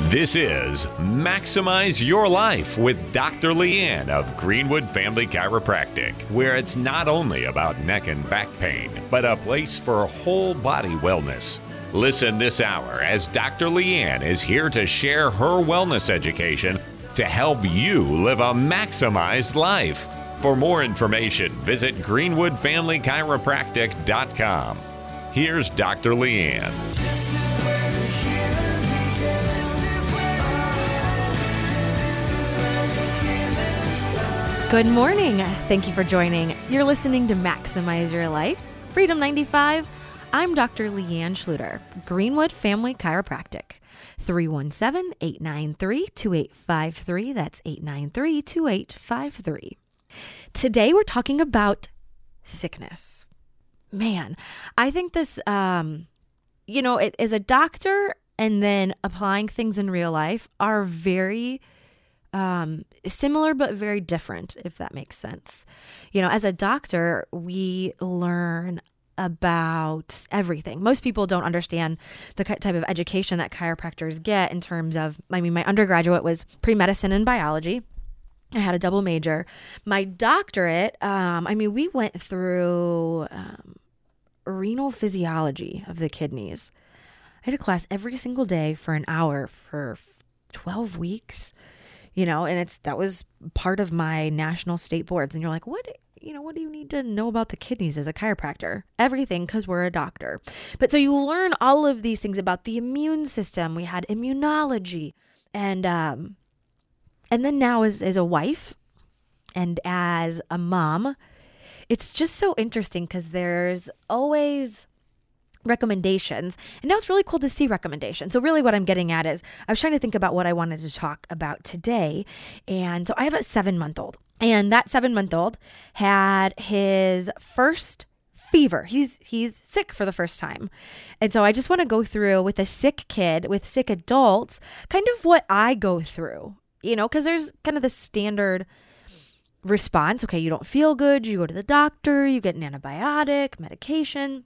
This is Maximize Your Life with Dr. Leanne of Greenwood Family Chiropractic, where it's not only about neck and back pain, but a place for whole body wellness. Listen this hour as Dr. Leanne is here to share her wellness education to help you live a maximized life. For more information, visit greenwoodfamilychiropractic.com. Here's Dr. Leanne. Good morning. Thank you for joining. You're listening to Maximize Your Life, Freedom 95. I'm Dr. Leanne Schluter, Greenwood Family Chiropractic. 317-893-2853. That's 893-2853. Today we're talking about sickness. Man, I think this, it as a doctor and then applying things in real life are very similar but very different, if that makes sense. As a doctor, we learn about everything. Most people don't understand the type of education that chiropractors get in terms of, my undergraduate was pre-medicine and biology. I had a double major. My doctorate, we went through renal physiology of the kidneys. I had a class every single day for an hour for 12 weeks. And that was part of my national state boards. And you're like, what do you need to know about the kidneys as a chiropractor? Everything, because we're a doctor. But so you learn all of these things about the immune system. We had immunology. And then now as a wife and as a mom, it's just so interesting because there's always recommendations. And now it's really cool to see recommendations. So really what I'm getting at is I was trying to think about what I wanted to talk about today. And so I have a 7-month-old. And that 7-month-old had his first fever. He's sick for the first time. And so I just want to go through with a sick kid, with sick adults, kind of what I go through, because there's kind of the standard response. Okay, you don't feel good. You go to the doctor, you get an antibiotic, medication.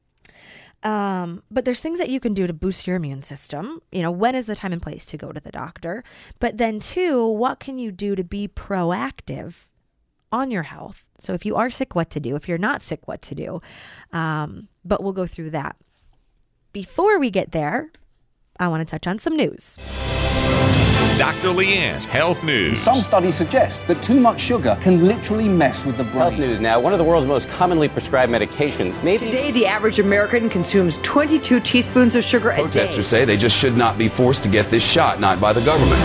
But there's things that you can do to boost your immune system. When is the time and place to go to the doctor? But then two, what can you do to be proactive on your health? So if you are sick, what to do? If you're not sick, what to do? But we'll go through that. Before we get there, I want to touch on some news. Dr. Leanne's Health News. Some studies suggest that too much sugar can literally mess with the brain. Health News now, one of the world's most commonly prescribed medications. Today, the average American consumes 22 teaspoons of sugar a day. Protesters say they just should not be forced to get this shot, not by the government.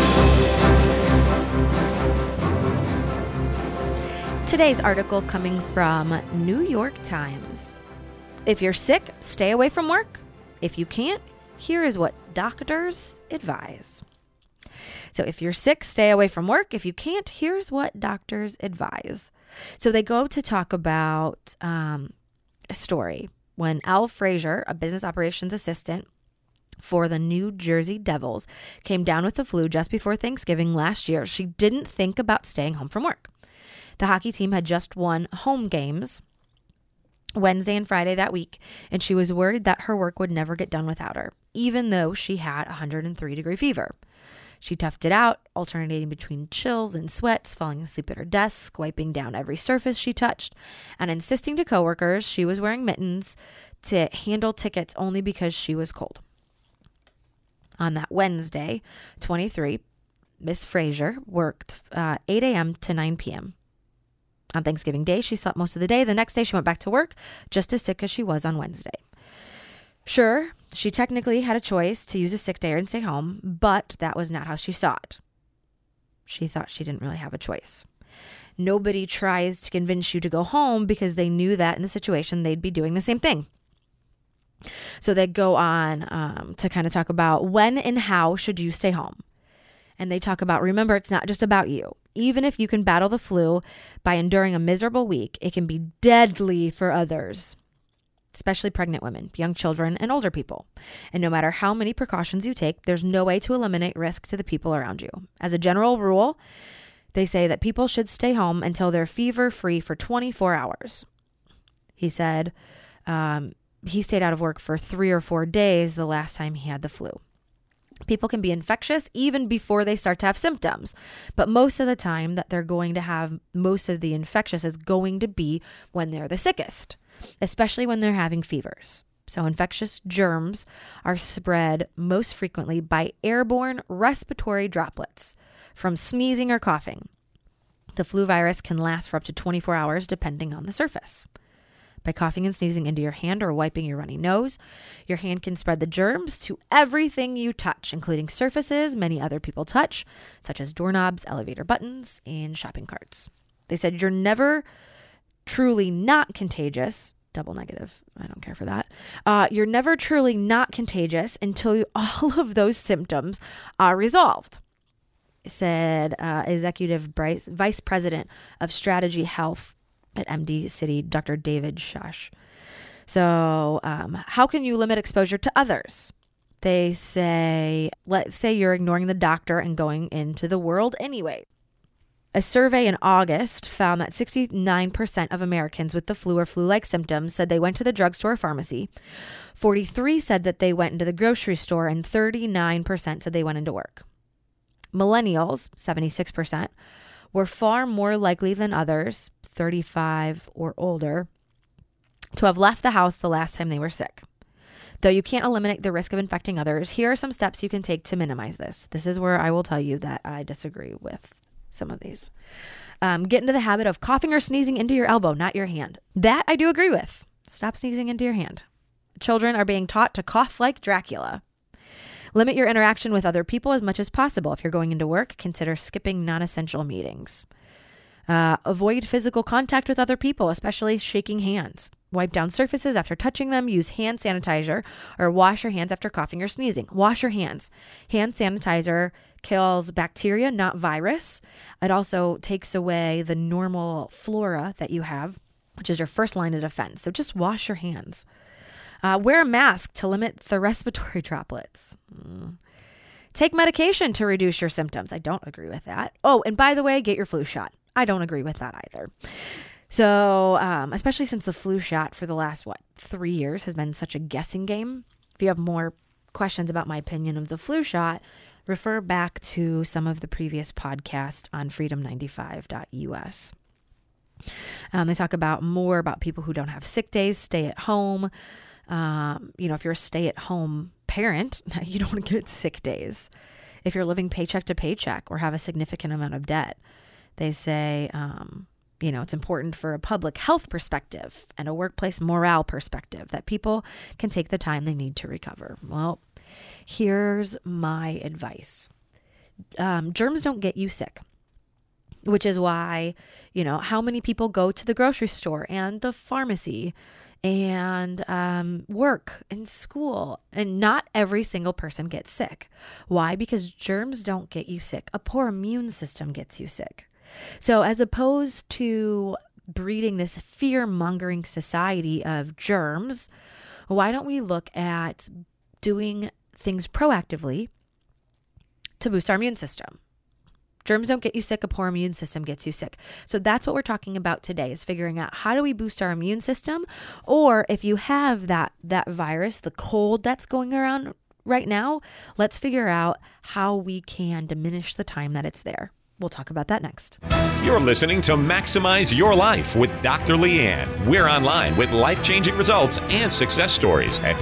Today's article coming from New York Times. If you're sick, stay away from work. If you can't, here is what doctors advise. So if you're sick, stay away from work. If you can't, here's what doctors advise. So they go to talk about a story when Al Frazier, a business operations assistant for the New Jersey Devils, came down with the flu just before Thanksgiving last year. She didn't think about staying home from work. The hockey team had just won home games Wednesday and Friday that week, and she was worried that her work would never get done without her, even though she had a 103-degree fever. She toughed it out, alternating between chills and sweats, falling asleep at her desk, wiping down every surface she touched, and insisting to coworkers she was wearing mittens to handle tickets only because she was cold. On that Wednesday, 23, Miss Frazier worked 8 a.m. to 9 p.m. On Thanksgiving Day, she slept most of the day. The next day, she went back to work, just as sick as she was on Wednesday. Sure, she technically had a choice to use a sick day and stay home, but that was not how she saw it. She thought she didn't really have a choice. Nobody tries to convince you to go home because they knew that in the situation they'd be doing the same thing. So they go on to kind of talk about when and how should you stay home. And they talk about, remember, it's not just about you. Even if you can battle the flu by enduring a miserable week, it can be deadly for others, especially pregnant women, young children, and older people. And no matter how many precautions you take, there's no way to eliminate risk to the people around you. As a general rule, they say that people should stay home until they're fever-free for 24 hours. He said he stayed out of work for 3 or 4 days the last time he had the flu. People can be infectious even before they start to have symptoms. But most of the time that they're going to have most of the infectious is going to be when they're the sickest, especially when they're having fevers. So infectious germs are spread most frequently by airborne respiratory droplets from sneezing or coughing. The flu virus can last for up to 24 hours depending on the surface. By coughing and sneezing into your hand or wiping your runny nose, your hand can spread the germs to everything you touch, including surfaces many other people touch, such as doorknobs, elevator buttons, and shopping carts. They said you're never truly not contagious. Double negative. I don't care for that. You're never truly not contagious until all of those symptoms are resolved, said Executive Vice President of Strategy Health at MD City, Dr. David Schash. So how can you limit exposure to others? They say, let's say you're ignoring the doctor and going into the world anyway. A survey in August found that 69% of Americans with the flu or flu-like symptoms said they went to the drugstore or pharmacy. 43% said that they went into the grocery store, and 39% said they went into work. Millennials, 76%, were far more likely than others, 35 or older, to have left the house the last time they were sick. Though you can't eliminate the risk of infecting others, here are some steps you can take to minimize this. This is where I will tell you that I disagree with some of these. Get into the habit of coughing or sneezing into your elbow, not your hand. That I do agree with. Stop sneezing into your hand. Children are being taught to cough like Dracula. Limit your interaction with other people as much as possible. If you're going into work, consider skipping non-essential meetings. Avoid physical contact with other people, especially shaking hands. Wipe down surfaces after touching them. Use hand sanitizer or wash your hands after coughing or sneezing. Wash your hands. Hand sanitizer kills bacteria, not virus. It also takes away the normal flora that you have, which is your first line of defense. So just wash your hands. Wear a mask to limit the respiratory droplets. Take medication to reduce your symptoms. I don't agree with that. Oh, and by the way, get your flu shot. I don't agree with that either. So, especially since the flu shot for the last, 3 years has been such a guessing game. If you have more questions about my opinion of the flu shot, refer back to some of the previous podcasts on freedom95.us. They talk more about people who don't have sick days, stay at home. If you're a stay-at-home parent, you don't get sick days. If you're living paycheck to paycheck or have a significant amount of debt, they say, it's important for a public health perspective and a workplace morale perspective that people can take the time they need to recover. Well, here's my advice. Germs don't get you sick, which is why, how many people go to the grocery store and the pharmacy and work and school, and not every single person gets sick. Why? Because germs don't get you sick. A poor immune system gets you sick. So as opposed to breeding this fear-mongering society of germs, why don't we look at doing things proactively to boost our immune system? Germs don't get you sick. A poor immune system gets you sick. So that's what we're talking about today, is figuring out how do we boost our immune system? Or if you have that virus, the cold that's going around right now, let's figure out how we can diminish the time that it's there. We'll talk about that next. You're listening to Maximize Your Life with Dr. Leanne. We're online with life-changing results and success stories at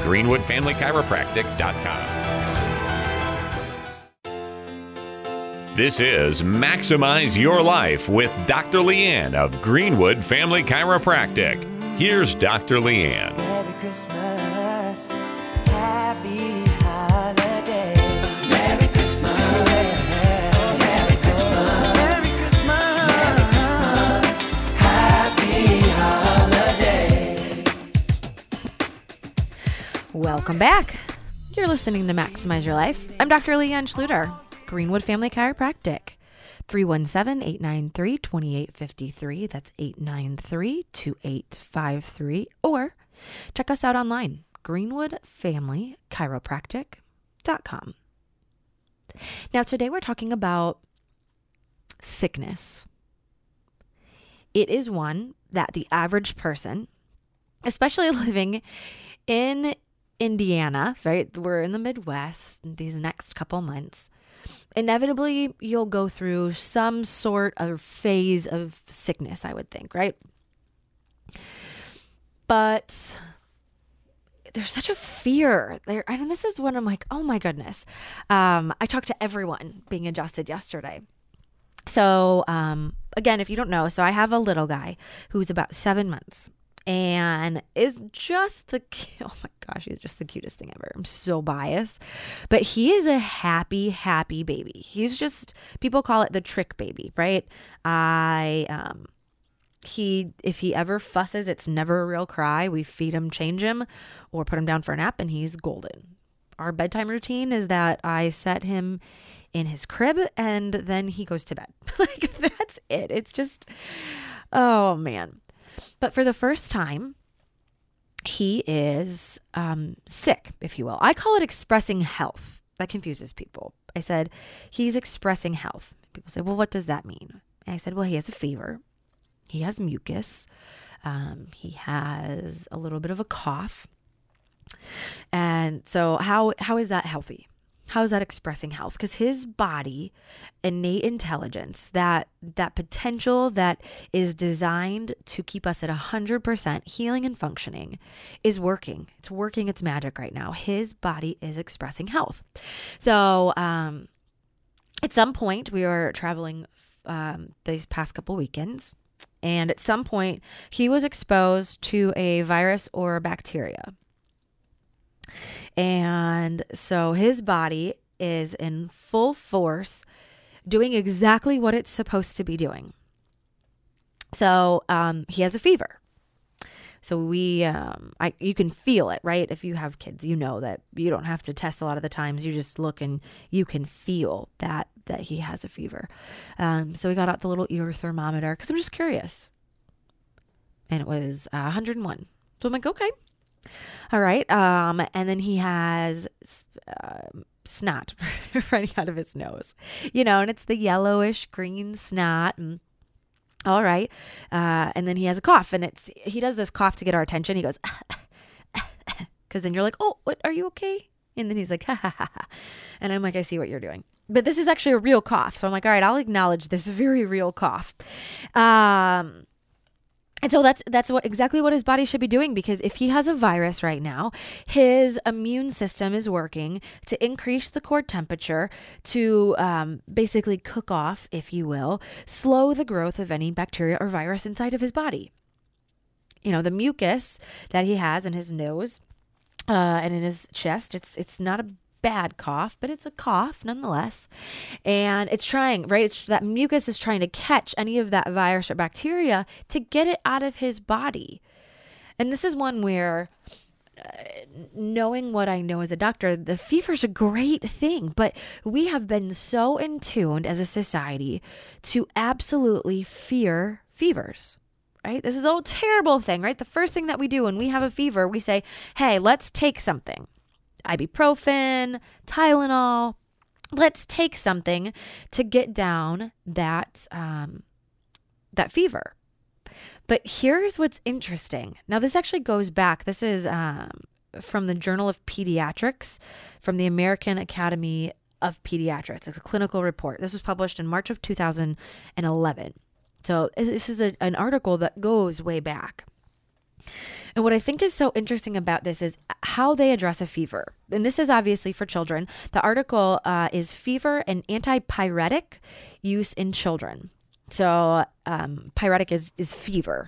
greenwoodfamilychiropractic.com. This is Maximize Your Life with Dr. Leanne of Greenwood Family Chiropractic. Here's Dr. Leanne. Merry Christmas, happy holiday. Merry Christmas, Merry Christmas, Merry Christmas, Merry Christmas, happy holiday. Welcome back. You're listening to Maximize Your Life. I'm Dr. Leanne Schluter, Greenwood Family Chiropractic. 317-893-2853. That's 893-2853. Or check us out online, greenwoodfamilychiropractic.com. Now, today we're talking about sickness. It is one that the average person, especially living in Indiana, right? We're in the Midwest these next couple months. Inevitably, you'll go through some sort of phase of sickness, I would think, right? But there's such a fear there. And this is when I'm like, oh my goodness. I talked to everyone being adjusted yesterday. So, again, if you don't know, so I have a little guy who's about 7 months and is just oh my gosh, he's just the cutest thing ever. I'm so biased, but he is a happy, happy baby. He's just, people call it the trick baby, right? If he ever fusses, it's never a real cry. We feed him, change him, or put him down for a nap, and he's golden. Our bedtime routine is that I set him in his crib and then he goes to bed. Like, that's it. It's just, oh man. But for the first time, he is sick, if you will. I call it expressing health. That confuses people. I said, he's expressing health. People say, well, what does that mean? And I said, well, he has a fever. He has mucus. He has a little bit of a cough. And so how is that healthy? How is that expressing health? Because his body, innate intelligence, that potential that is designed to keep us at 100% healing and functioning is working. It's working its magic right now. His body is expressing health. So at some point, we were traveling these past couple weekends. And at some point, he was exposed to a virus or a bacteria. And so his body is in full force doing exactly what it's supposed to be doing. So he has a fever. So you can feel it, right? If you have kids, you know that you don't have to test a lot of the times. You just look and you can feel that he has a fever. So we got out the little ear thermometer because I'm just curious. And it was 101. So I'm like, okay. All right. And then he has snot running out of his nose, and it's the yellowish green snot. And all right. And then he has a cough, and he does this cough to get our attention. He goes, because then you're like, oh, what, are you okay? And then he's like, ha ha ha ha. And I'm like, I see what you're doing. But this is actually a real cough. So I'm like, all right, I'll acknowledge this very real cough. And so that's exactly what his body should be doing, because if he has a virus right now, his immune system is working to increase the core temperature to basically cook off, if you will, slow the growth of any bacteria or virus inside of his body. The mucus that he has in his nose and in his chest, it's not a bad cough, but it's a cough nonetheless. And it's trying, right? That mucus is trying to catch any of that virus or bacteria to get it out of his body. And this is one where knowing what I know as a doctor, the fever's a great thing, but we have been so in tuned as a society to absolutely fear fevers. Right? This is a terrible thing, right? The first thing that we do when we have a fever, we say, hey, let's take something. Ibuprofen, Tylenol. Let's take something to get down that fever. But here's what's interesting. Now, this actually goes back. This is from the Journal of Pediatrics, from the American Academy of Pediatrics. It's a clinical report. This was published in March of 2011. So this is an article that goes way back. And what I think is so interesting about this is how they address a fever. And this is obviously for children. The article is Fever and Antipyretic Use in Children. So pyretic is fever.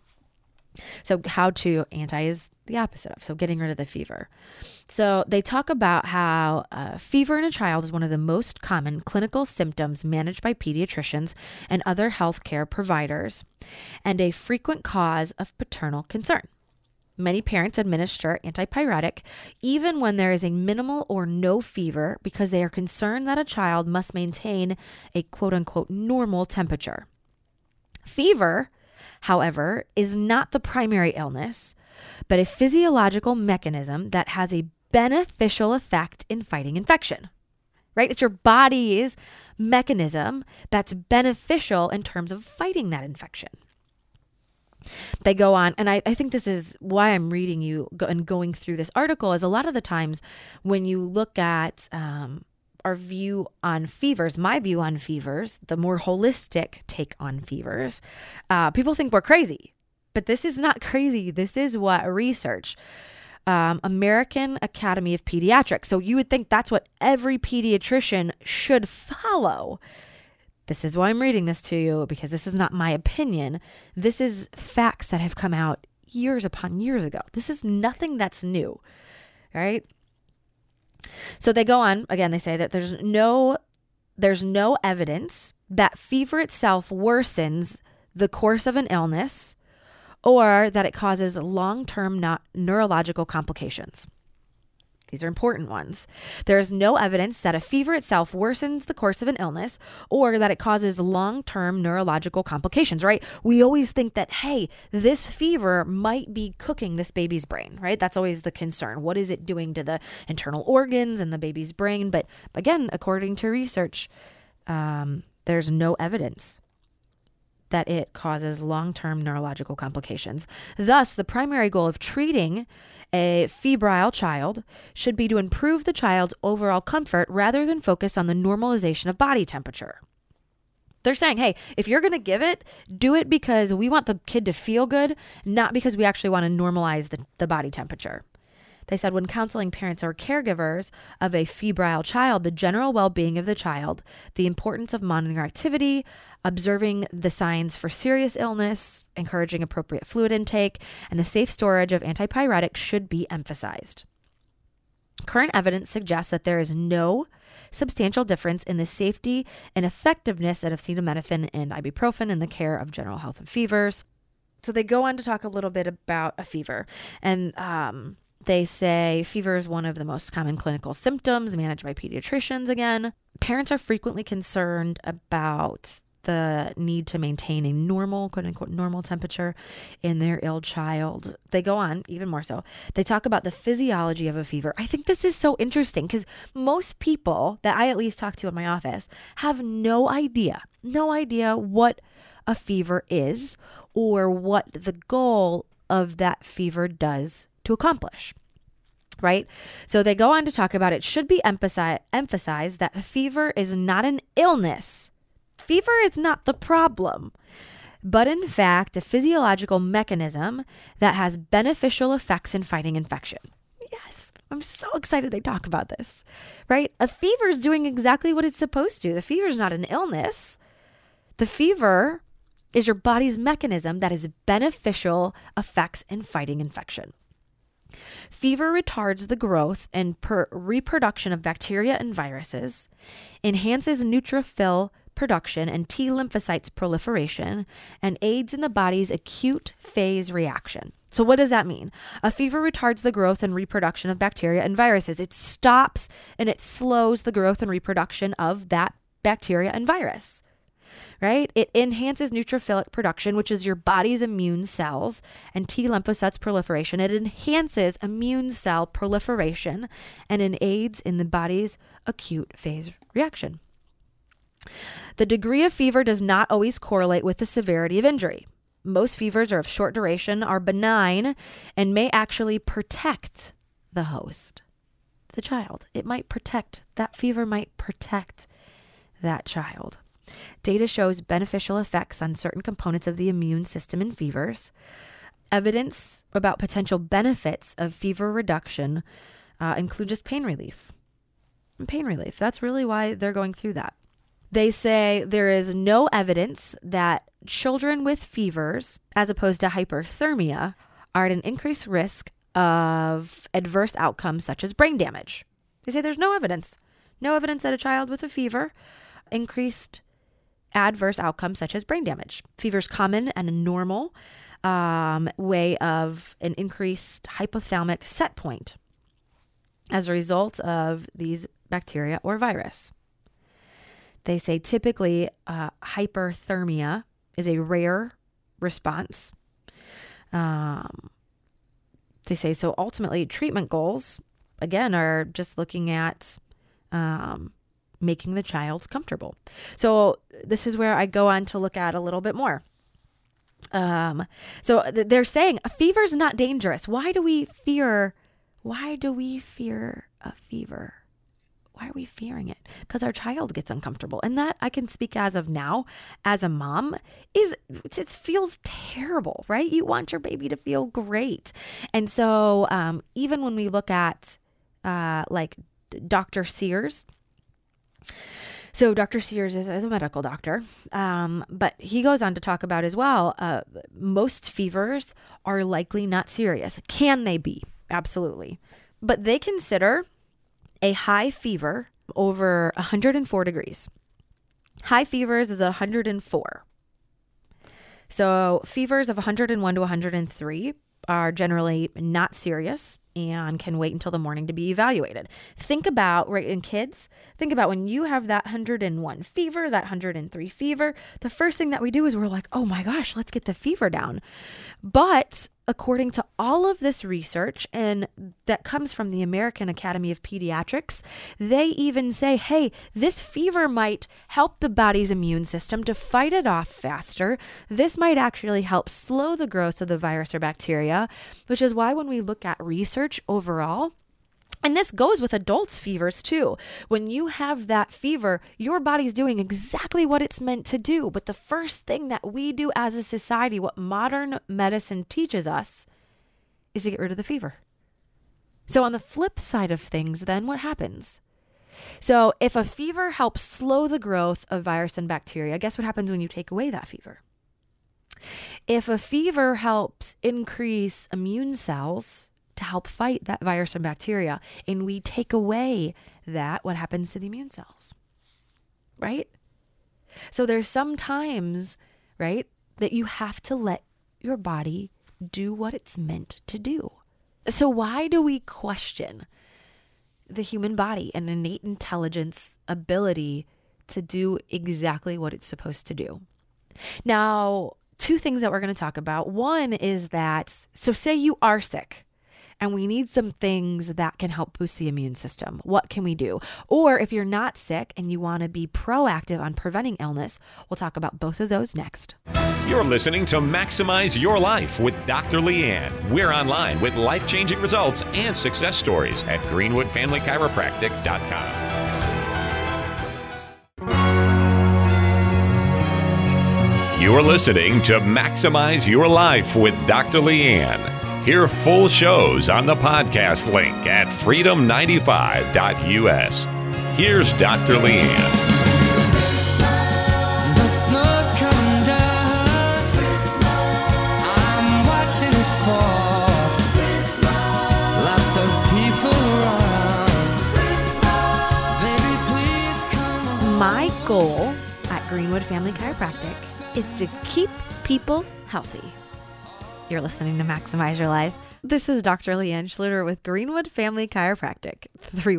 So anti is the opposite of, so getting rid of the fever. So they talk about how fever in a child is one of the most common clinical symptoms managed by pediatricians and other healthcare providers, and a frequent cause of paternal concern. Many parents administer antipyretic even when there is a minimal or no fever because they are concerned that a child must maintain a quote-unquote normal temperature. Fever, however, is not the primary illness, but a physiological mechanism that has a beneficial effect in fighting infection. Right? It's your body's mechanism that's beneficial in terms of fighting that infection. They go on, and I think this is why I'm reading you and going through this article, is a lot of the times when you look at our view on fevers, my view on fevers, the more holistic take on fevers, people think we're crazy. But this is not crazy. This is what research, American Academy of Pediatrics. So you would think that's what every pediatrician should follow. This is why I'm reading this to you, because this is not my opinion. This is facts that have come out years upon years ago. This is nothing that's new, right? So they go on, again, they say that there's no evidence that fever itself worsens the course of an illness or that it causes long-term neurological complications. These are important ones. There is no evidence that a fever itself worsens the course of an illness or that it causes long-term neurological complications, right? We always think that, hey, this fever might be cooking this baby's brain, right? That's always the concern. What is it doing to the internal organs and the baby's brain? But again, according to research, there's no evidence that it causes long-term neurological complications. Thus, the primary goal of treating a febrile child should be to improve the child's overall comfort rather than focus on the normalization of body temperature. They're saying, hey, if you're going to give it, do it because we want the kid to feel good, not because we actually want to normalize the body temperature. They said when counseling parents or caregivers of a febrile child, the general well-being of the child, the importance of monitoring activity, observing the signs for serious illness, encouraging appropriate fluid intake, and the safe storage of antipyretics should be emphasized. Current evidence suggests that there is no substantial difference in the safety and effectiveness of acetaminophen and ibuprofen in the care of general health and fevers. So they go on to talk a little bit about a fever, and they say fever is one of the most common clinical symptoms managed by pediatricians. Again, parents are frequently concerned about the need to maintain a normal, quote unquote, normal temperature in their ill child. They go on even more so. They talk about the physiology of a fever. I think this is so interesting because most people that I at least talk to in my office have no idea what a fever is or what the goal of that fever does to accomplish. Right? So they go on to talk about it should be emphasized that a fever is not an illness. Fever is not the problem, but in fact, a physiological mechanism that has beneficial effects in fighting infection. Yes, I'm so excited they talk about this, right? A fever is doing exactly what it's supposed to. The fever is not an illness. The fever is your body's mechanism that has beneficial effects in fighting infection. Fever retards the growth and reproduction of bacteria and viruses, enhances neutrophil production and T lymphocytes proliferation, and aids in the body's acute phase reaction. So what does that mean? A fever retards the growth and reproduction of bacteria and viruses. It stops and it slows the growth and reproduction of that bacteria and virus, right? It enhances neutrophilic production, which is your body's immune cells, and T lymphocytes proliferation. It enhances immune cell proliferation and it aids in the body's acute phase reaction. The degree of fever does not always correlate with the severity of injury. Most fevers are of short duration, are benign, and may actually protect the host, the child. It might protect, that fever might protect that child. Data shows beneficial effects on certain components of the immune system in fevers. Evidence about potential benefits of fever reduction include just pain relief. That's really why they're going through that. They say there is no evidence that children with fevers, as opposed to hyperthermia, are at an increased risk of adverse outcomes such as brain damage. They say there's no evidence that a child with a fever increased adverse outcomes such as brain damage. Fever is common and a normal way of an increased hypothalamic set point as a result of these bacteria or virus. They say typically hyperthermia is a rare response. They say so ultimately treatment goals, again, are just looking at making the child comfortable. So this is where I go on to look at a little bit more. They're saying a fever is not dangerous. Why do we fear a fever? Why are we fearing it? Because our child gets uncomfortable. And that, I can speak as of now, as a mom, it feels terrible, right? You want your baby to feel great. And so even when we look at like Dr. Sears, so Dr. Sears is a medical doctor, but he goes on to talk about as well, most fevers are likely not serious. Can they be? Absolutely. But they consider a high fever over 104 degrees. High fevers is 104. So fevers of 101 to 103 are generally not serious and can wait until the morning to be evaluated. Think about, right, in kids, think about when you have that 101 fever, that 103 fever, the first thing that we do is we're like, oh my gosh, let's get the fever down. But according to all of this research, and that comes from the American Academy of Pediatrics, they even say, hey, this fever might help the body's immune system to fight it off faster. This might actually help slow the growth of the virus or bacteria, which is why when we look at research overall, and this goes with adults' fevers too. When you have that fever, your body's doing exactly what it's meant to do. But the first thing that we do as a society, what modern medicine teaches us, is to get rid of the fever. So on the flip side of things, then what happens? So if a fever helps slow the growth of virus and bacteria, guess what happens when you take away that fever? If a fever helps increase immune cells to help fight that virus and bacteria, and we take away that, what happens to the immune cells, right? So there's some times, right, that you have to let your body do what it's meant to do. So why do we question the human body and innate intelligence ability to do exactly what it's supposed to do? Now, two things that we're going to talk about. One is that, so say you are sick, and we need some things that can help boost the immune system. What can we do? Or if you're not sick and you want to be proactive on preventing illness, we'll talk about both of those next. You're listening to Maximize Your Life with Dr. Leanne. We're online with life-changing results and success stories at greenwoodfamilychiropractic.com. You're listening to Maximize Your Life with Dr. Leanne. Hear full shows on the podcast link at freedom95.us. Here's Dr. Leanne. The snow's coming down. I'm watching it fall. Lots of people around. Baby, please come on. My goal at Greenwood Family Chiropractic is to keep people healthy. You're listening to Maximize Your Life. This is Dr. Leanne Schluter with Greenwood Family Chiropractic,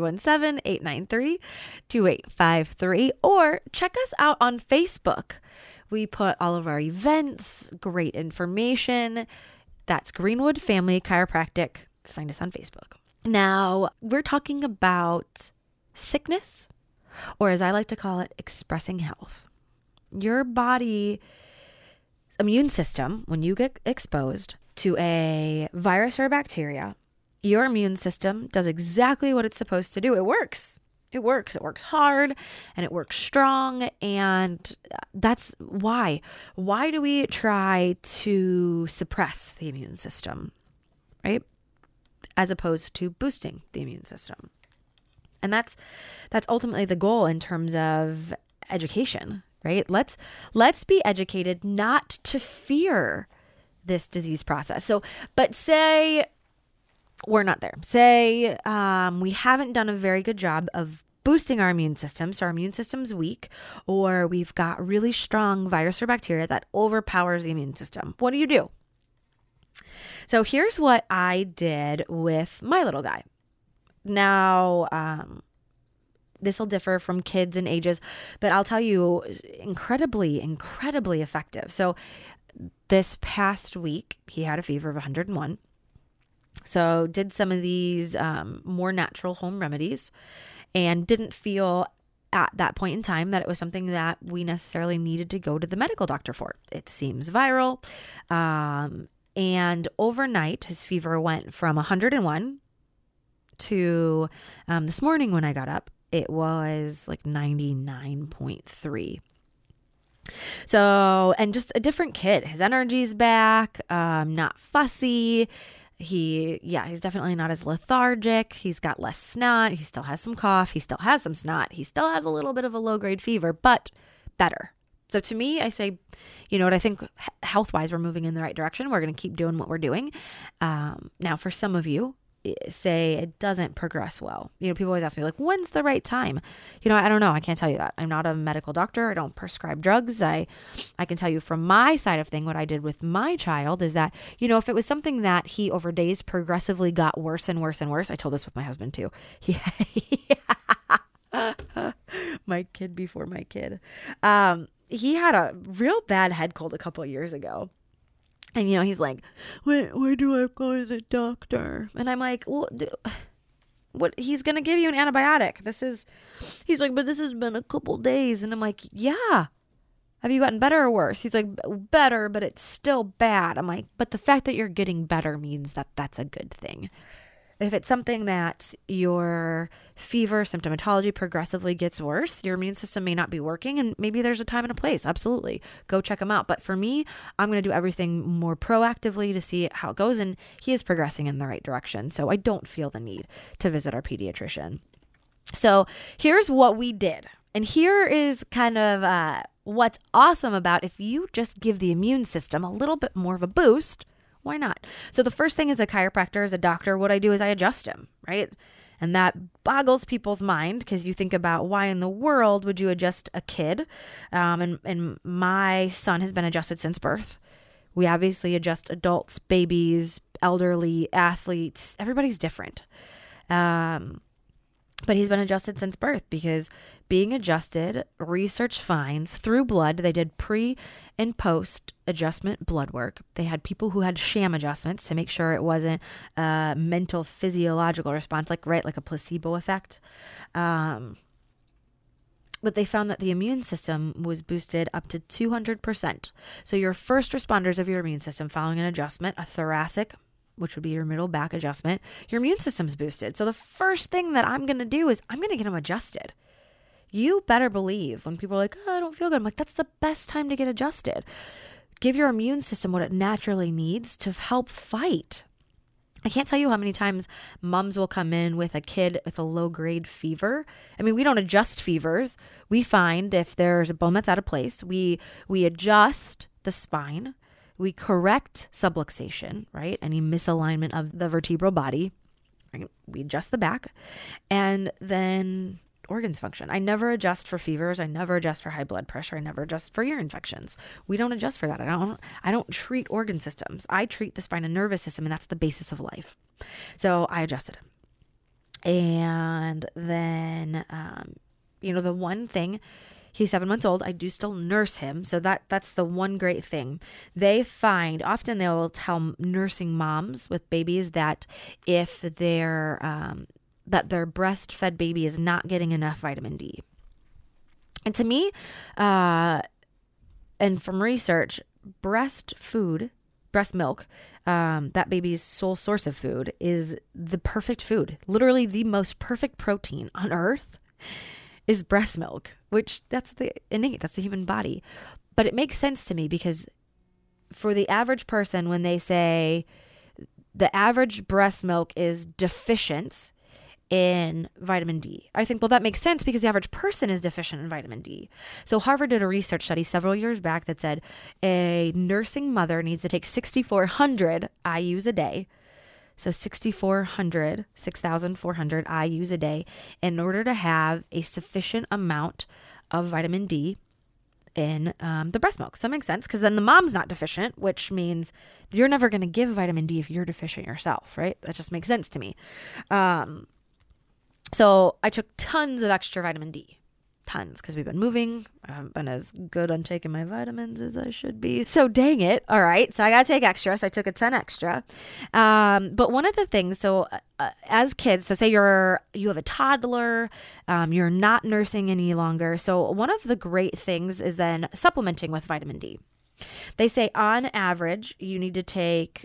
317-893-2853, or check us out on Facebook. We put all of our events, great information. That's Greenwood Family Chiropractic. Find us on Facebook. Now, we're talking about sickness, or as I like to call it, expressing health. Your body immune system, when you get exposed to a virus or a bacteria, your immune system does exactly what it's supposed to do. It works. It works. It works hard and it works strong. And that's why. Why do we try to suppress the immune system, right? As opposed to boosting the immune system. And that's ultimately the goal in terms of education. Right? Let's be educated not to fear this disease process. So, but say we're not there. Say we haven't done a very good job of boosting our immune system. So our immune system's weak, or we've got really strong virus or bacteria that overpowers the immune system. What do? So here's what I did with my little guy. Now, this will differ from kids and ages, but I'll tell you, incredibly, incredibly effective. So this past week, he had a fever of 101. So did some of these more natural home remedies and didn't feel at that point in time that it was something that we necessarily needed to go to the medical doctor for. It seems viral. And overnight, his fever went from 101 to this morning when I got up, it was like 99.3. So, and just a different kid. His energy's back, not fussy. He's definitely not as lethargic. He's got less snot. He still has some cough. He still has some snot. He still has a little bit of a low-grade fever, but better. So to me, I say, you know what, I think health-wise, we're moving in the right direction. We're going to keep doing what we're doing. Now, for some of you, say it doesn't progress well. You know, people always ask me, like, when's the right time? You know, I don't know. I can't tell you that. I'm not a medical doctor. I don't prescribe drugs. I can tell you from my side of thing, what I did with my child is that, you know, if it was something that he over days progressively got worse and worse and worse, I told this with my husband too. My kid before my kid. He had a real bad head cold a couple of years ago. And, you know, he's like, where do I go to the doctor? And I'm like, well, what? He's going to give you an antibiotic. He's like, but this has been a couple days. And I'm like, yeah. Have you gotten better or worse? He's like, better, but it's still bad. I'm like, but the fact that you're getting better means that that's a good thing. If it's something that your fever symptomatology progressively gets worse, your immune system may not be working, and maybe there's a time and a place. Absolutely. Go check him out. But for me, I'm going to do everything more proactively to see how it goes, and he is progressing in the right direction. So I don't feel the need to visit our pediatrician. So here's what we did. And here is kind of what's awesome about if you just give the immune system a little bit more of a boost. Why not? So the first thing as a chiropractor, as a doctor, what I do is I adjust him, right? And that boggles people's mind because you think about why in the world would you adjust a kid? And my son has been adjusted since birth. We obviously adjust adults, babies, elderly, athletes. Everybody's different. But he's been adjusted since birth because being adjusted, research finds through blood, they did pre and post adjustment blood work. They had people who had sham adjustments to make sure it wasn't a mental physiological response, like a placebo effect. But they found that the immune system was boosted up to 200%. So your first responders of your immune system following an adjustment, a thoracic, which would be your middle back adjustment, your immune system's boosted. So the first thing that I'm going to do is I'm going to get them adjusted. You better believe when people are like, oh, I don't feel good. I'm like, that's the best time to get adjusted. Give your immune system what it naturally needs to help fight. I can't tell you how many times moms will come in with a kid with a low-grade fever. I mean, we don't adjust fevers. We find if there's a bone that's out of place, we adjust the spine. We correct subluxation, right? Any misalignment of the vertebral body. Right? We adjust the back. And then organs function. I never adjust for fevers. I never adjust for high blood pressure. I never adjust for ear infections. We don't adjust for that. I don't treat organ systems. I treat the spine and nervous system, and that's the basis of life. So I adjusted him. And then, the one thing, he's 7 months old. I do still nurse him. So that's the one great thing. They find, often they will tell nursing moms with babies that if their breastfed baby is not getting enough vitamin D. And to me, and from research, breast milk, that baby's sole source of food, is the perfect food. Literally the most perfect protein on earth is breast milk, which that's the human body. But it makes sense to me because for the average person, when they say the average breast milk is deficient in vitamin D, I think, well, that makes sense because the average person is deficient in vitamin D. So Harvard did a research study several years back that said a nursing mother needs to take 6,400 IUs a day. So 6,400 IUs a day in order to have a sufficient amount of vitamin D in the breast milk. So that makes sense because then the mom's not deficient, which means you're never going to give vitamin D if you're deficient yourself, right? That just makes sense to me. So I took tons of extra vitamin D. tons because we've been moving. I haven't been as good on taking my vitamins as I should be. So dang it. All right. So I got to take extra. So I took a ton extra. But one of the things, as kids, so say you have a toddler, you're not nursing any longer. So one of the great things is then supplementing with vitamin D. They say on average, you need to take,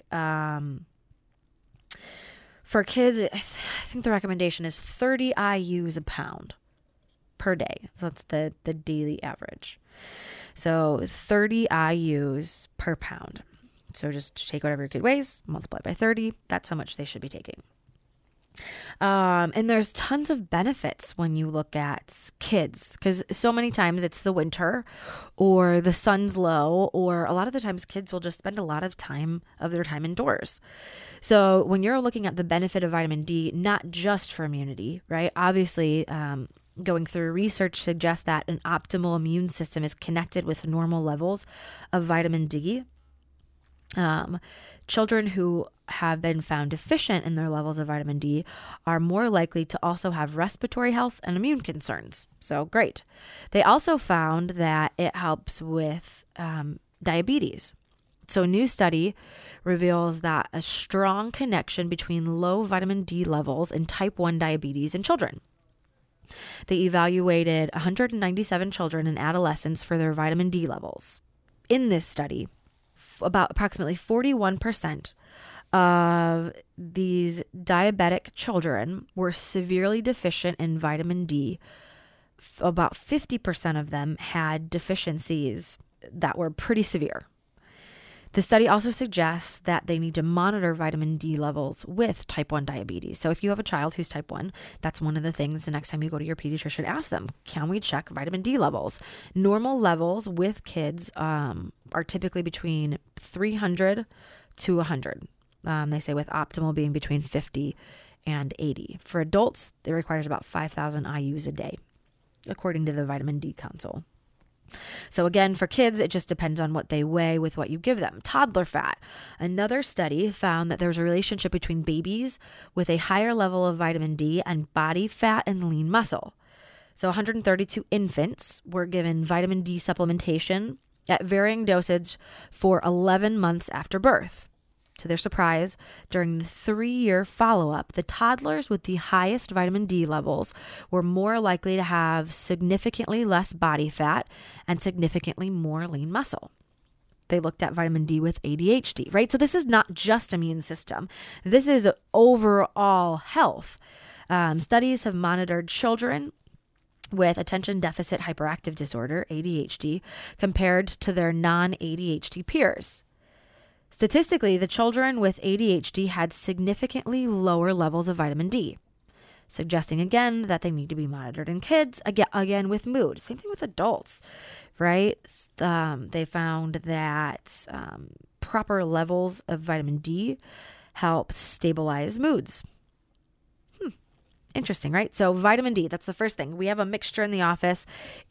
for kids, I think the recommendation is 30 IUs a pound per day. So that's the daily average. So 30 IUs per pound. So just take whatever your kid weighs, multiply by 30. That's how much they should be taking. And there's tons of benefits when you look at kids, because so many times it's the winter or the sun's low, or a lot of the times kids will just spend a lot of their time indoors. So when you're looking at the benefit of vitamin D, not just for immunity, right? Obviously, going through research suggests that an optimal immune system is connected with normal levels of vitamin D. Children who have been found deficient in their levels of vitamin D are more likely to also have respiratory health and immune concerns. So great. They also found that it helps with diabetes. So a new study reveals that a strong connection between low vitamin D levels and type 1 diabetes in children. They evaluated 197 children and adolescents for their vitamin D levels. In this study, about approximately 41% of these diabetic children were severely deficient in vitamin D. About 50% of them had deficiencies that were pretty severe. The study also suggests that they need to monitor vitamin D levels with type 1 diabetes. So if you have a child who's type 1, that's one of the things the next time you go to your pediatrician, ask them, can we check vitamin D levels? Normal levels with kids are typically between 300 to 100. They say with optimal being between 50 and 80. For adults, it requires about 5,000 IUs a day, according to the Vitamin D Council. So again, for kids, it just depends on what they weigh with what you give them. Toddler fat. Another study found that there's a relationship between babies with a higher level of vitamin D and body fat and lean muscle. So 132 infants were given vitamin D supplementation at varying dosage for 11 months after birth. To their surprise, during the 3-year follow-up, the toddlers with the highest vitamin D levels were more likely to have significantly less body fat and significantly more lean muscle. They looked at vitamin D with ADHD, right? So this is not just immune system. This is overall health. Studies have monitored children with attention deficit hyperactive disorder, ADHD, compared to their non-ADHD peers. Statistically, the children with ADHD had significantly lower levels of vitamin D, suggesting again that they need to be monitored in kids, again with mood. Same thing with adults, right? They found that proper levels of vitamin D help stabilize moods. Interesting, right? So vitamin D, that's the first thing. We have a mixture in the office.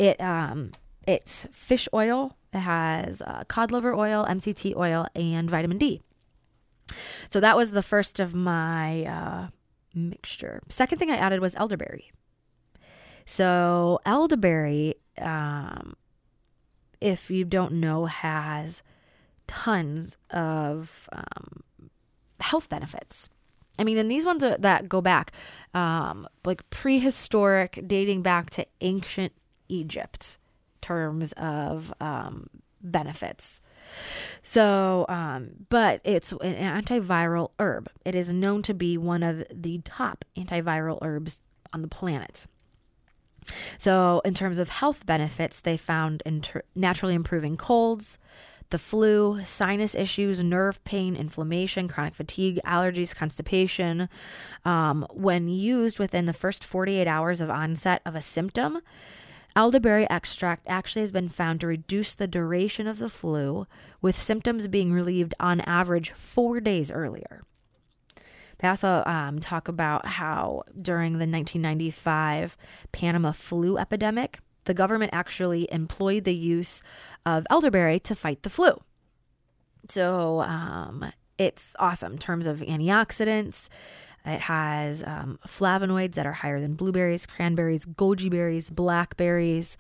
It's fish oil. It has cod liver oil, MCT oil, and vitamin D. So that was the first of my mixture. Second thing I added was elderberry. So elderberry, if you don't know, has tons of health benefits. I mean, and these ones that go back, like prehistoric, dating back to ancient Egypt, terms of benefits. So, but it's an antiviral herb. It is known to be one of the top antiviral herbs on the planet. So in terms of health benefits, they found naturally improving colds, the flu, sinus issues, nerve pain, inflammation, chronic fatigue, allergies, constipation. When used within the first 48 hours of onset of a symptom, elderberry extract actually has been found to reduce the duration of the flu, with symptoms being relieved on average 4 days earlier. They also talk about how during the 1995 Panama flu epidemic, the government actually employed the use of elderberry to fight the flu. So it's awesome in terms of antioxidants. It has flavonoids that are higher than blueberries, cranberries, goji berries, blackberries.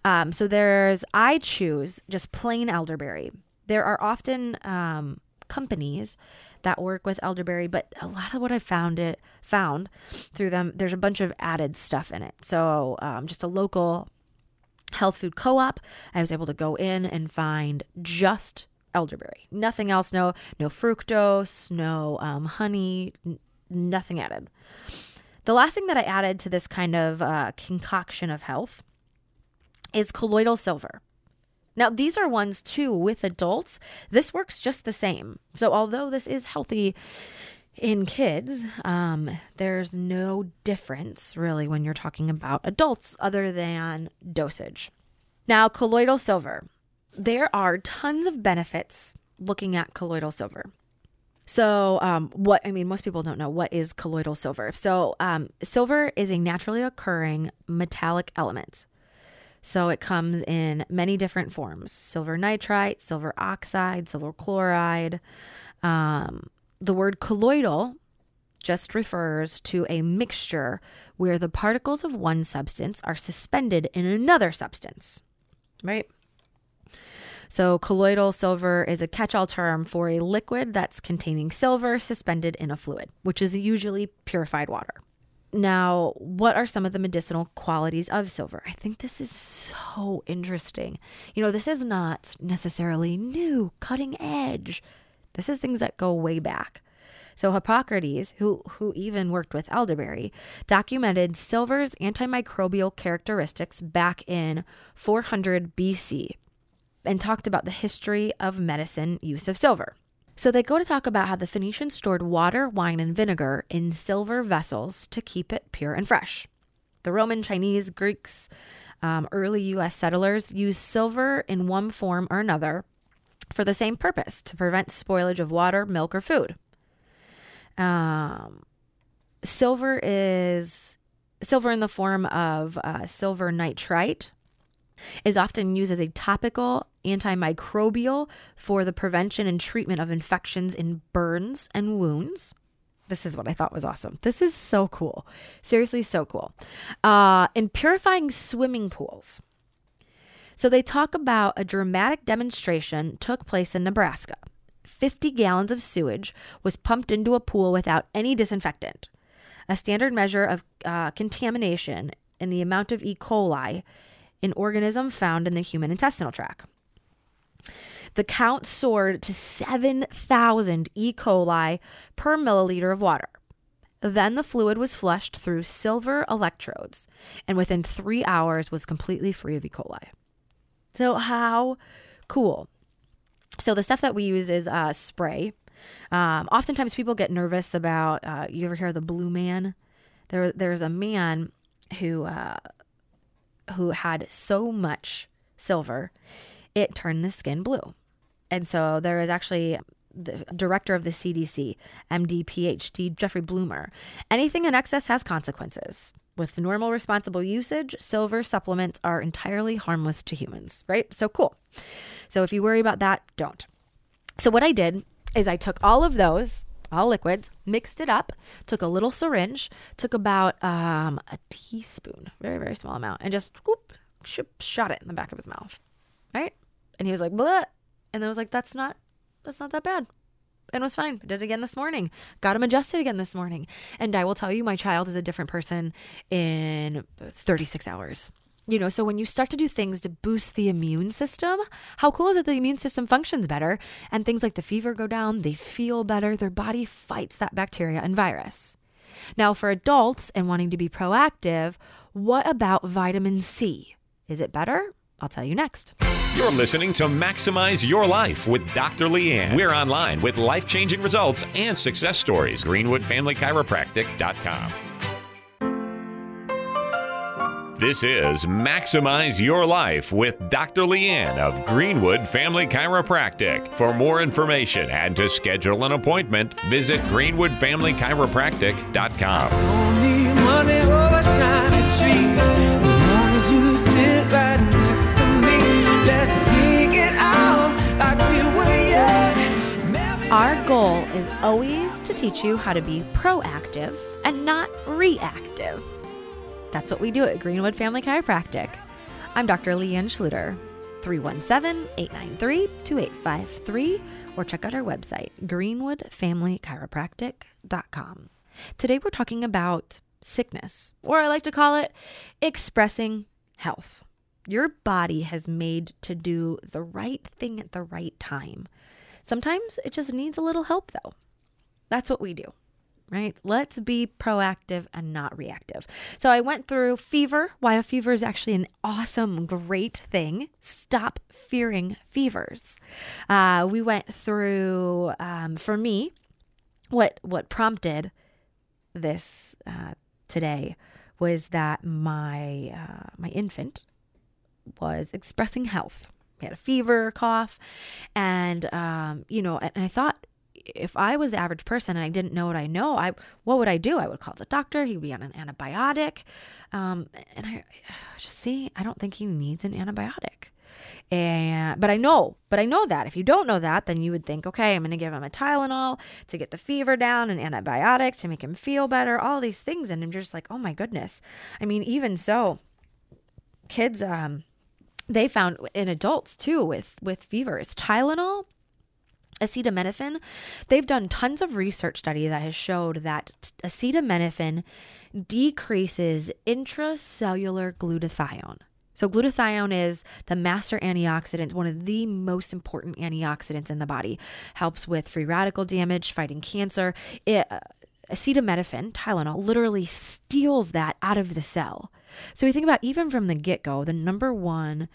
I choose just plain elderberry. There are often companies that work with elderberry, but a lot of what I found through them, there's a bunch of added stuff in it. So just a local health food co-op, I was able to go in and find just elderberry, nothing else, no fructose, no honey, nothing added. The last thing that I added to this kind of concoction of health is colloidal silver. Now, these are ones too with adults. This works just the same. So although this is healthy in kids, there's no difference really when you're talking about adults other than dosage. Now, colloidal silver. There are tons of benefits looking at colloidal silver. So most people don't know what is colloidal silver. So silver is a naturally occurring metallic element. So it comes in many different forms: silver nitrite, silver oxide, silver chloride. The word colloidal just refers to a mixture where the particles of one substance are suspended in another substance, right? So colloidal silver is a catch-all term for a liquid that's containing silver suspended in a fluid, which is usually purified water. Now, what are some of the medicinal qualities of silver? I think this is so interesting. This is not necessarily new, cutting edge. This is things that go way back. So Hippocrates, who even worked with elderberry, documented silver's antimicrobial characteristics back in 400 BC and talked about the history of medicine use of silver. So they go to talk about how the Phoenicians stored water, wine, and vinegar in silver vessels to keep it pure and fresh. The Roman, Chinese, Greeks, early U.S. settlers used silver in one form or another for the same purpose, to prevent spoilage of water, milk, or food. Silver in the form of silver nitrite is often used as a topical antimicrobial for the prevention and treatment of infections in burns and wounds. This is what I thought was awesome. This is so cool. Seriously, so cool. In purifying swimming pools. So they talk about a dramatic demonstration took place in Nebraska. 50 gallons of sewage was pumped into a pool without any disinfectant, a standard measure of contamination in the amount of E. coli, an organism found in the human intestinal tract. The count soared to 7,000 E. coli per milliliter of water. Then the fluid was flushed through silver electrodes and within 3 hours was completely free of E. coli. So how cool. So the stuff that we use is spray. Oftentimes people get nervous about, you ever hear of the blue man? There's a man who had so much silver, it turned the skin blue. And so there is actually the director of the CDC, MD, PhD, Jeffrey Bloomer. Anything in excess has consequences. With normal responsible usage, silver supplements are entirely harmless to humans, right? So cool. So if you worry about that, don't. So what I did is I took all of those, all liquids, mixed it up, took a little syringe, took about a teaspoon, very, very small amount, and just whoop, shot it in the back of his mouth, right? And he was like, bleh. And I was like, that's not that bad. And it was fine. I did it again this morning. Got him adjusted again this morning. And I will tell you, my child is a different person in 36 hours. So when you start to do things to boost the immune system, how cool is it the immune system functions better? And things like the fever go down, they feel better, their body fights that bacteria and virus. Now, for adults and wanting to be proactive, what about vitamin C? Is it better? I'll tell you next. You're listening to Maximize Your Life with Dr. Leanne. We're online with life-changing results and success stories. GreenwoodFamilyChiropractic.com. This is Maximize Your Life with Dr. Leanne of Greenwood Family Chiropractic. For more information and to schedule an appointment, visit GreenwoodFamilyChiropractic.com. Don't need money or a shiny tree, as long as you sit right next to me. Let's sing it out like we were young. Our goal is always to teach you how to be proactive and not reactive. That's what we do at Greenwood Family Chiropractic. I'm Dr. Leanne Schluter, 317-893-2853, or check out our website, greenwoodfamilychiropractic.com. Today we're talking about sickness, or I like to call it expressing health. Your body has made to do the right thing at the right time. Sometimes it just needs a little help though. That's what we do, right? Let's be proactive and not reactive. So I went through fever, why a fever is actually an awesome, great thing. Stop fearing fevers. We went through, for me, what prompted this today was that my infant was expressing health. He had a fever, cough, and and I thought, if I was the average person and I didn't know what I know, what would I do? I would call the doctor. He'd be on an antibiotic, and I don't think he needs an antibiotic. But I know that if you don't know that, then you would think, okay, I'm going to give him a Tylenol to get the fever down, an antibiotic to make him feel better, all these things, and I'm just like, oh my goodness. I mean, even so, kids, they found in adults too with fevers, Tylenol, acetaminophen. They've done tons of research study that has showed that acetaminophen decreases intracellular glutathione. So glutathione is the master antioxidant, one of the most important antioxidants in the body. Helps with free radical damage, fighting cancer. Acetaminophen, Tylenol, literally steals that out of the cell. So we think about, even from the get-go, the number one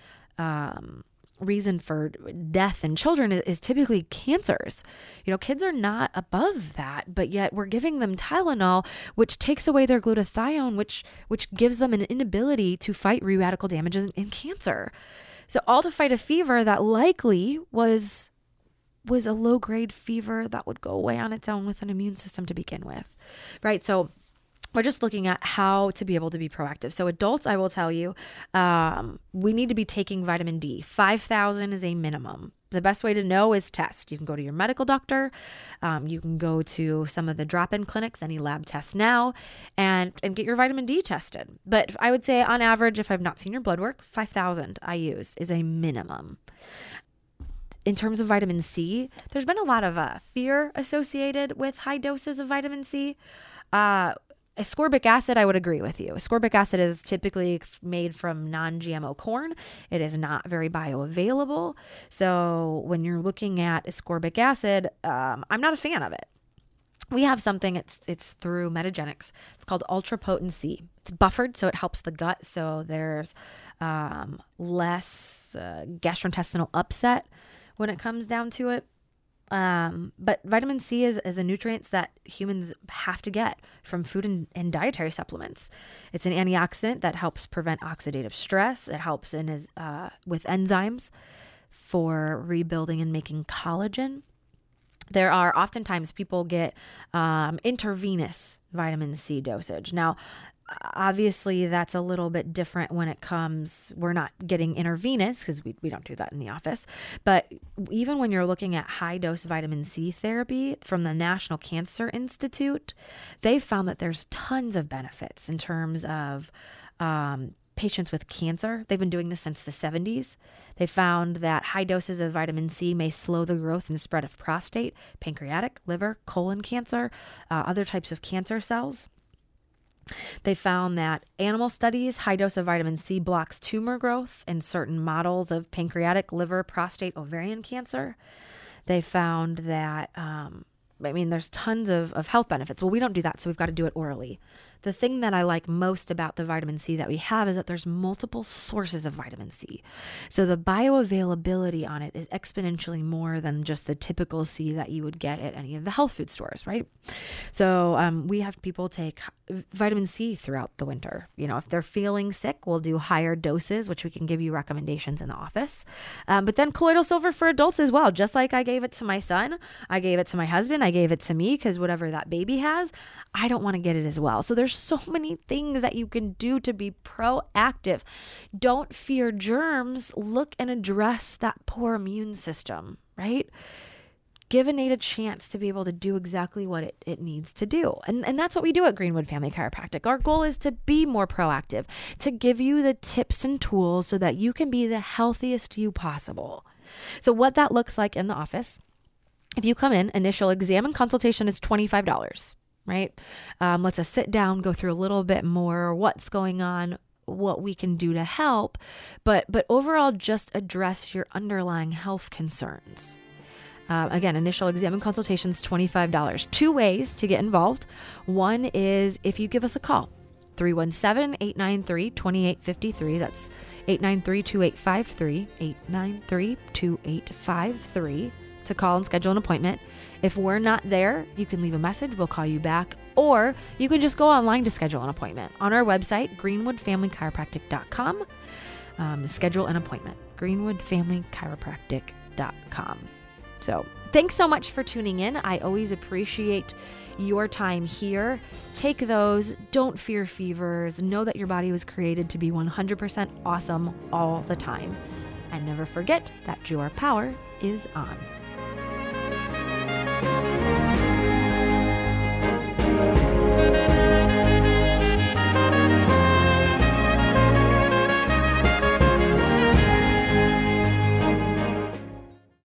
reason for death in children is typically cancers. Kids are not above that, but yet we're giving them Tylenol, which takes away their glutathione, which gives them an inability to fight free radical damage in cancer. So all to fight a fever that likely was a low-grade fever that would go away on its own with an immune system to begin with, right? So we're just looking at how to be able to be proactive. So adults, I will tell you, we need to be taking vitamin D. 5,000 is a minimum. The best way to know is test. You can go to your medical doctor. You can go to some of the drop-in clinics, any lab tests now, and get your vitamin D tested. But I would say on average, if I've not seen your blood work, 5,000 IUs is a minimum. In terms of vitamin C, there's been a lot of fear associated with high doses of vitamin C. Ascorbic acid, I would agree with you. Ascorbic acid is typically made from non-GMO corn. It is not very bioavailable. So when you're looking at ascorbic acid, I'm not a fan of it. We have something, it's through Metagenics. It's called Ultra Potent C. It's buffered, so it helps the gut. So there's less gastrointestinal upset when it comes down to it. But vitamin C is a nutrient that humans have to get from food and dietary supplements. It's an antioxidant that helps prevent oxidative stress. It helps with enzymes for rebuilding and making collagen. There are oftentimes people get intravenous vitamin C dosage. Now, obviously, that's a little bit different when it comes, we're not getting intravenous because we don't do that in the office. But even when you're looking at high dose vitamin C therapy from the National Cancer Institute, they've found that there's tons of benefits in terms of patients with cancer. They've been doing this since the 70s. They found that high doses of vitamin C may slow the growth and spread of prostate, pancreatic, liver, colon cancer, other types of cancer cells. They found that animal studies, high dose of vitamin C blocks tumor growth in certain models of pancreatic, liver, prostate, ovarian cancer. They found that, there's tons of health benefits. Well, we don't do that, so we've got to do it orally. The thing that I like most about the vitamin C that we have is that there's multiple sources of vitamin C. So the bioavailability on it is exponentially more than just the typical C that you would get at any of the health food stores, right? So we have people take vitamin C throughout the winter. If they're feeling sick, we'll do higher doses, which we can give you recommendations in the office. But then colloidal silver for adults as well. Just like I gave it to my son, I gave it to my husband, I gave it to me, because whatever that baby has, I don't want to get it as well. So there's so many things that you can do to be proactive. Don't fear germs. Look and address that poor immune system, right? give Innate a chance to be able to do exactly what it needs to do. And that's what we do at Greenwood Family Chiropractic. Our goal is to be more proactive, to give you the tips and tools so that you can be the healthiest you possible. So what that looks like in the office, if you come in, initial exam and consultation is $25, right? Let's us sit down, go through a little bit more, what's going on, what we can do to help, but overall just address your underlying health concerns. Again, initial exam and consultation is $25. 2 ways to get involved. One is if you give us a call, 317-893-2853. That's 893-2853, 893-2853 to call and schedule an appointment. If we're not there, you can leave a message. We'll call you back. Or you can just go online to schedule an appointment. On our website, greenwoodfamilychiropractic.com. Schedule an appointment, greenwoodfamilychiropractic.com. So thanks so much for tuning in. I always appreciate your time here. Take those. Don't fear fevers. Know that your body was created to be 100% awesome all the time. And never forget that your power is on.